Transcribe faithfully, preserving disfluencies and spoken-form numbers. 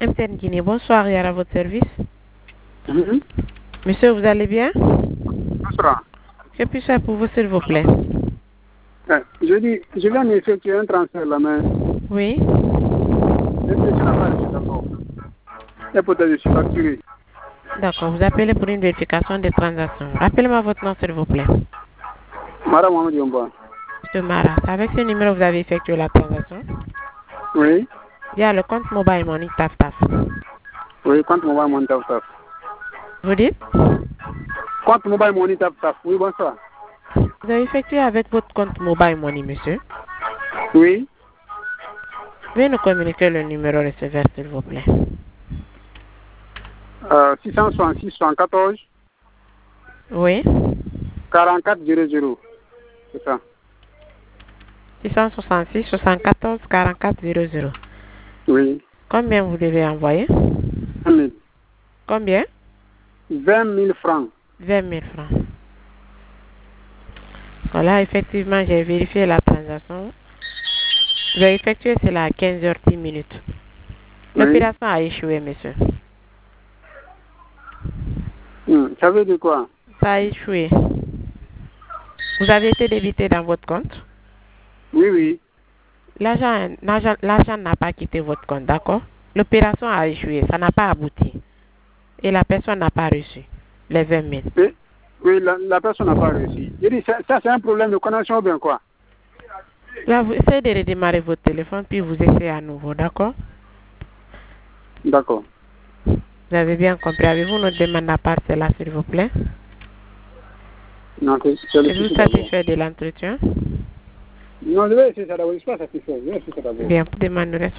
M T N Guinée, bonsoir, Yara, à votre service. Mhm. Monsieur, vous allez bien? Bonsoir. Que puis-je faire pour vous, s'il vous plaît? Ouais, je dis, je viens d'effectuer un transfert là, mais Oui. l'impression n'a pas reçu d'abord. Et peut-être je suis facturé. D'accord, vous appelez pour une vérification des transactions. Rappelez-moi votre nom, s'il vous plaît. Madame Mohamed Yomba. Monsieur Mara, c'est avec ce numéro que vous avez effectué la transaction? Oui. Il y a le compte Mobile Money Taf Taf. Oui, compte mobile money tap tap. Vous dites? Compte mobile money tap tap. Oui, bonsoir. Vous avez effectué avec votre compte Mobile Money, monsieur? Oui. Veuillez nous communiquer le numéro receveur, s'il vous plaît. Euh, six cent soixante-six soixante-quatorze Oui. quarante-quatre zéro zéro. C'est ça. six cent soixante-six soixante-quatorze quarante-quatre zéro zéro. Oui. Combien vous devez envoyer? vingt mille. Combien? vingt mille francs. vingt mille francs. Voilà, effectivement, j'ai vérifié la transaction. J'ai effectué cela à quinze heures dix minutes. Oui. L'opération a échoué, monsieur. Hmm. Ça veut dire quoi? Ça a échoué. Vous avez été débité dans votre compte? Oui, oui. L'argent l'argent- l'argent n'a pas quitté votre compte, d'accord? L'opération a échoué, ça n'a pas abouti. Et la personne n'a pas reçu les vingt mille. Oui, oui la, la personne n'a pas réussi. Je dis, ça, ça c'est un problème de connexion ou bien quoi? Là, vous essayez de redémarrer votre téléphone, puis vous essayez à nouveau, d'accord? D'accord. Vous avez bien compris. Avez-vous notre demande à part cela, s'il vous plaît? Non, c'est c'est le Êtes-vous souci d'abord. satisfait de l'entretien? Non, je vais essayer ça d'abord. Je ne suis pas satisfait. Je vais essayer ça d'abord. Bien, demande